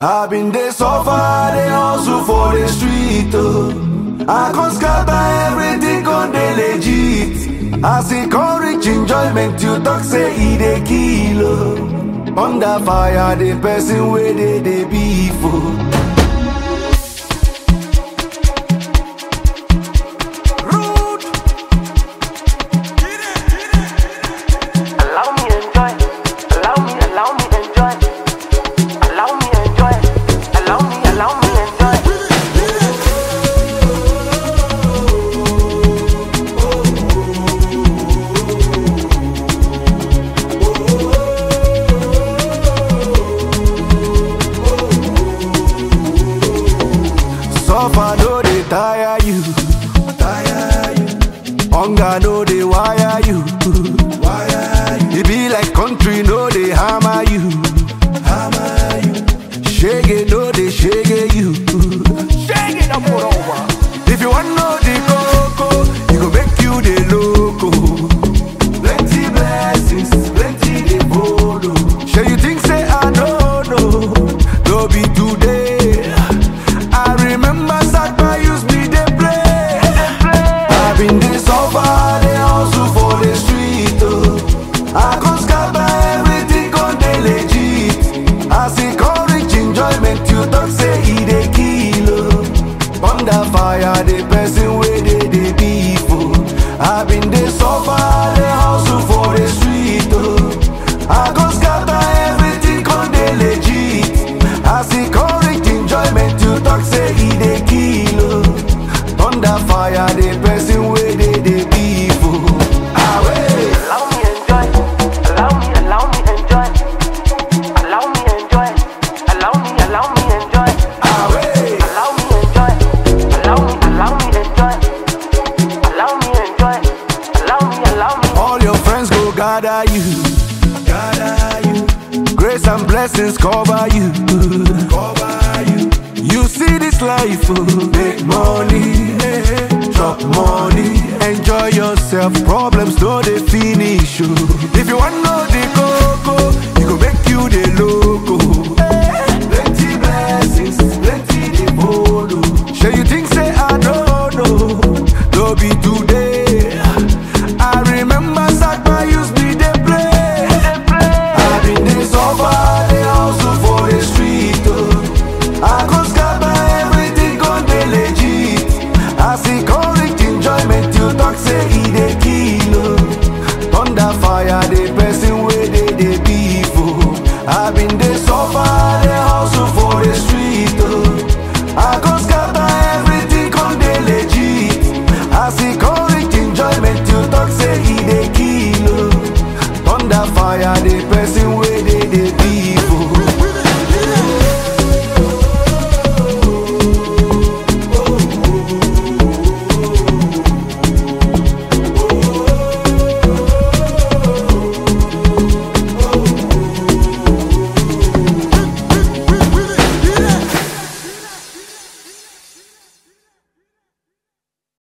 I've been there suffer, they hustle for the street, oh. I can't scatter everything on the legit. I see courage, enjoyment, you talk say he dey kill, oh. Under fire, the person where they beef, oh. Suffer no dey tire you, hunger no dey wire you, e be like country no dey hammer you, shege no dey shege you, shege no put over. If you want know the coco, e go make you dey loco. Plenty blessings, plenty dey follow. Shey you think say I no know? No be today. I remember Sakpa used me dey play. I've been dey suffer, dey hustle for the street, oh. I can't scatter everything on the legit. I see courage, enjoyment, you talk say he dey kill, oh. Under fire, the person where they beef, oh. I've been dey suffer, dey hustle for the street, oh. I can't scatter everything on the legit. I see courage, enjoyment, you talk say he dey kill, oh. Under fire, the person where they beef, oh. Allow me enjoy, allow me enjoy, allow me enjoy, allow me enjoy, allow me enjoy, allow me enjoy, allow me. All your friends go gather you. Grace and blessings cover you. You see this life, oh. Make money, chop money, enjoy yourself. Problems no dey finish, oh. If you want know the coco, it go make you the loco. Plenty blessings, plenty dey follow. Shey you think say I don't know? No be today. I remember Sakpa used me dey play. I've been dey suffer, dey hustle for the street, oh. I can't scatter everything on the legit. I see courage, enjoyment, you talk say he dey kill, oh. Under fire, the person where they beef, oh. I've been dey suffer, dey hustle for the street, oh. I can't scatter everything on the legit. I see courage, enjoyment, you talk say he dey kill, oh. Under fire, the person